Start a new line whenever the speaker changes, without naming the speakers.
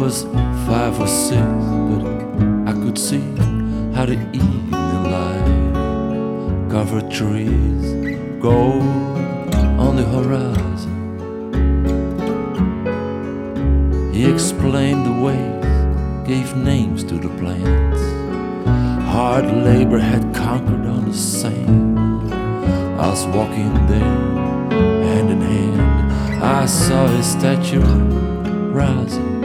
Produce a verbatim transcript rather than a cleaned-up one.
was five or six, but I could see how the evening light covered trees, gold on the horizon. He explained the ways, gave names to the plants. Hard labor had conquered on the sand. I was walking there, hand in hand. I saw his statue rising